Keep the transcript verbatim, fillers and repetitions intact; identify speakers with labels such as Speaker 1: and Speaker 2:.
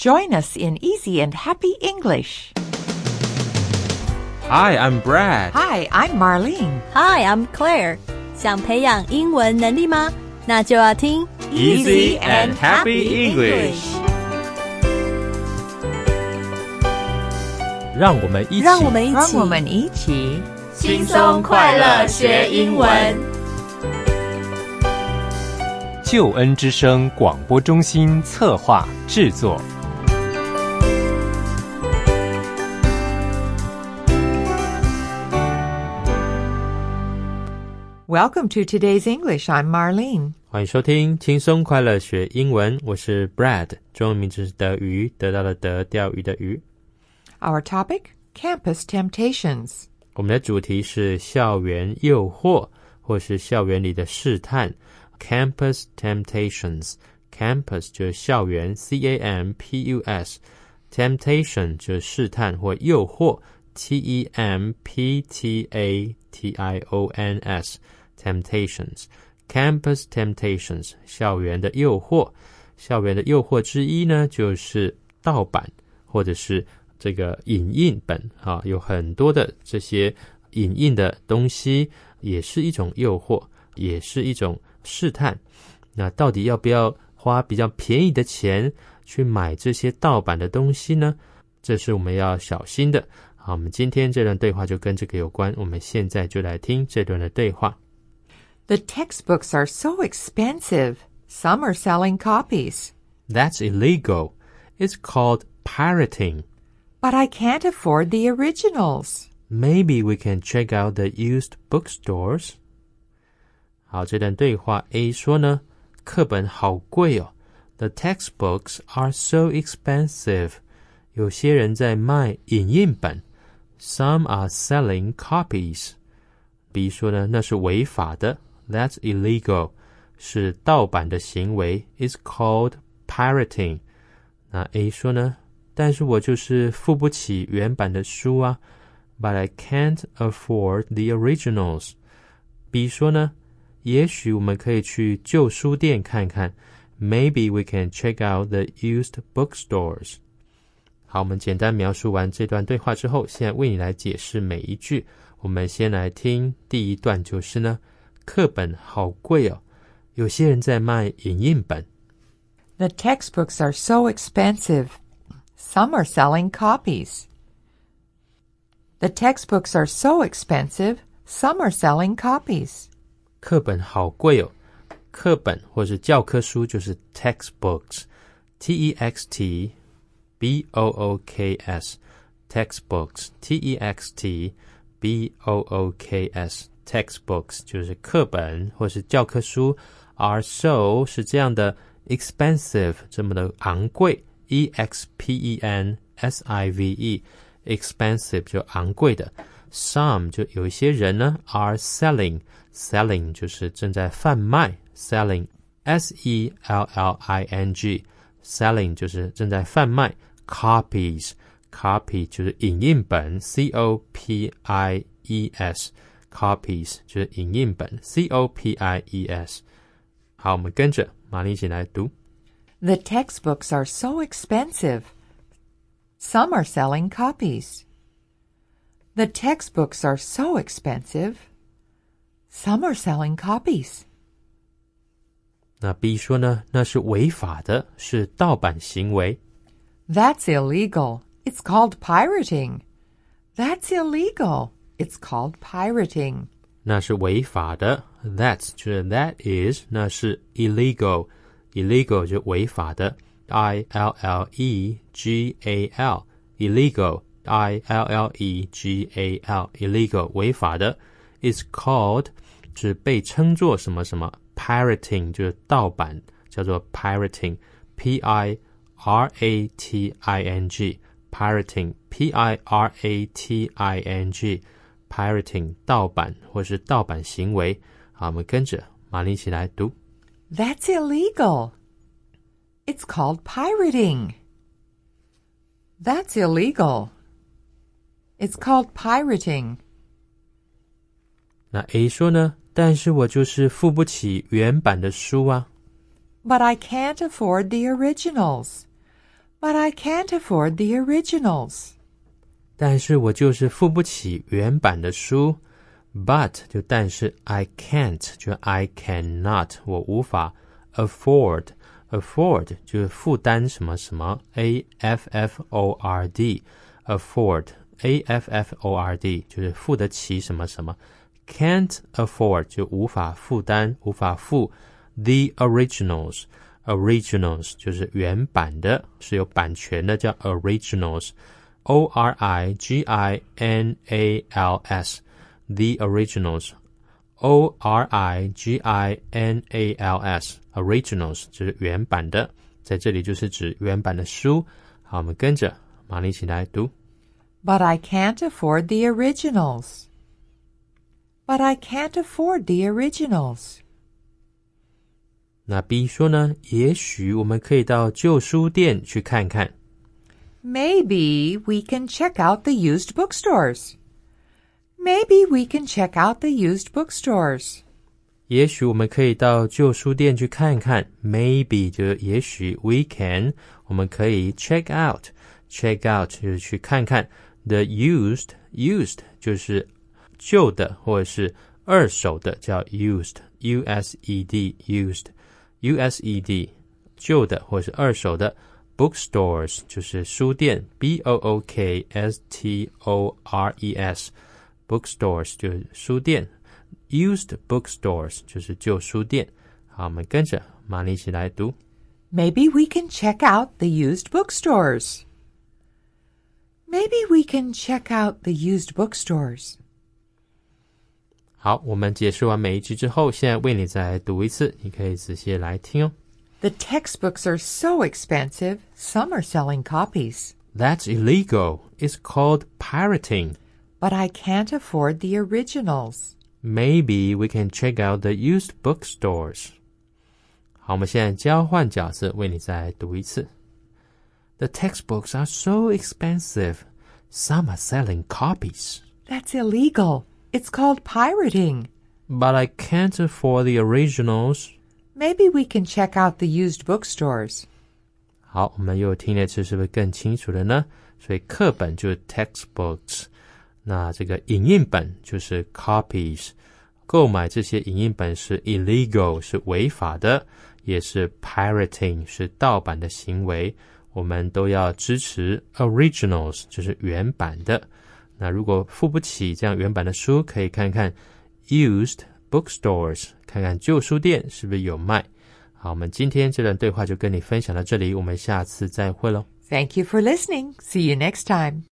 Speaker 1: Join us in easy and happy English.
Speaker 2: Hi, I'm Brad.
Speaker 1: Hi, I'm Marlene.
Speaker 3: Hi, I'm Claire. 想培养英文能力吗？那就要听
Speaker 2: Easy and Happy English. 让我们一起，
Speaker 3: 让我们一起，
Speaker 1: 让我们一起
Speaker 3: 轻松快乐学英文。
Speaker 4: 救恩之声广播中心策划制作。
Speaker 1: Welcome to today's English. I'm Marlene.
Speaker 2: 欢迎收听轻松快乐学英文，我是 Brad， 中文名字是德鱼，得到的德，钓鱼的鱼。
Speaker 1: Our topic, Campus Temptations.
Speaker 2: 我们的主题是校园诱惑，或是校园里的试探。Campus Temptations. Campus 就是校园 C A M P U S. Temptation 就是试探或诱惑 T E M P T A T I O N S. Temptations. Campus Temptations. 校园的诱惑。校园的诱惑之一呢，就是盗版或者是这个影印本啊，有很多的这些影印的东西也是一种诱惑，也是一种试探。那到底要不要花比较便宜的钱去买这些盗版的东西呢？这是我们要小心的。好，我们今天这段对话就跟这个有关，我们现在就来听这段的对话。
Speaker 1: The textbooks are so expensive. Some are selling copies.
Speaker 2: That's illegal. It's called pirating.
Speaker 1: But I can't afford the originals.
Speaker 2: Maybe we can check out the used bookstores. 好，这段对话 A 说呢，课本好贵哦。The textbooks are so expensive. 有些人在卖影印本。Some are selling copies. B 说呢，那是违法的。That's illegal. 是盗版的行为。It's called pirating. 那 A 说呢，但是我就是付不起原版的书啊。But I can't afford the originals. B 说呢，也许我们可以去旧书店看看。Maybe we can check out the used bookstores. 好，我们简单描述完这段对话之后，现在为你来解释每一句。我们先来听第一段，就是呢，课本好贵哦，有些人在卖影印本。
Speaker 1: The textbooks are so expensive. Some are selling copies. The textbooks are so expensive. Some are selling copies.
Speaker 2: 课本好贵哦，课本或是教科书就是 textbooks. T E X T B O O K S. Textbooks. T E X T B O O K S. Textbooks 就是课本或是教科书。Are so 是这样的 expensive 这么的昂贵 E X P E N S I V E. Expensive 就昂贵的。Some 就有一些人呢 are selling. Selling 就是正在贩卖 Selling S E L L I N G. Selling 就是正在贩卖。Copies Copy 就是影印本 C O P I E S. Copies 就是影印本 C O P I E S. 好，我们跟着玛丽一起来读。
Speaker 1: The textbooks are so expensive. Some are selling copies. The textbooks are so expensive. Some are selling copies.
Speaker 2: 那 B 说呢，那是违法的，是盗版行为。
Speaker 1: That's illegal. It's called pirating. That's illegal. It's called pirating.
Speaker 2: 那是违法的。That's 就是 that is， 那是 illegal. Illegal 就违法的。I L L E G A L. Illegal. I L L E G A L. Illegal 违法的。It's called 就是被称作什么什么。Pirating 就是盗版，叫做 pirating. P I R A T I N G. Pirating. P I R A T I N G. Pirating 盗版或是盗版行为。好，我们跟着玛丽一起来读。
Speaker 1: That's illegal. It's called pirating. That's illegal. It's called pirating.
Speaker 2: 那 A 说呢，但是我就是付不起原版的书啊。
Speaker 1: But I can't afford the originals. But I can't afford the originals.
Speaker 2: 但是我就是付不起原版的书。But 就但是 I can't 就 I cannot 我无法 afford afford 就是负担什么什么 A F F O R D afford A F F O R D 就是付得起什么什么 can't afford 就无法负担无法付 the originals originals 就是原版的是有版权的叫 originals O R I G I N A L S The originals O R I G I N A L S Originals 就是原版的在这里就是指原版的书好我们跟着马上一起来读
Speaker 1: But I can't afford the originals. But I can't afford the originals.
Speaker 2: 那 B 说呢也许我们可以到旧书店去看看
Speaker 1: Maybe we can check out the used bookstores.Maybe we can check out the used bookstores.
Speaker 2: 也许我们可以到旧书店去看看 Maybe 就是也许 We can 我们可以 check out Check out 就是去看看 The used Used 就是旧的或者是二手的叫 used U S E D Used U S E D 旧的或者是二手的Bookstores 就是书店 B O O K S T O R E S Bookstores 就是书店 Used bookstores 就是旧书店好我们跟着马上一起来读
Speaker 1: Maybe we can check out the used bookstores. Maybe we can check out the used bookstores.
Speaker 2: 好我们解释完每一句之后现在为你再来读一次你可以仔细来听哦
Speaker 1: The textbooks are so expensive, some are selling copies.
Speaker 2: That's illegal. It's called pirating.But
Speaker 1: I can't afford the originals.
Speaker 2: Maybe we can check out the used bookstores. 好，我们现在交换角色，为你再读一次。The textbooks are so expensive. Some are selling copies.
Speaker 1: That's illegal. It's called pirating.
Speaker 2: But I can't afford the originals.
Speaker 1: Maybe we can check out the used bookstores.
Speaker 2: 好，我们又听了一次，是不是更清楚了呢？所以课本就是 textbooks。那这个影印本就是 copies 购买这些影印本是 illegal 是违法的也是 pirating 是盗版的行为我们都要支持 originals 就是原版的那如果付不起这样原版的书可以看看 used bookstores 看看旧书店是不是有卖好我们今天这段对话就跟你分享到这里我们下次再会咯
Speaker 1: Thank you for listening. See you next time.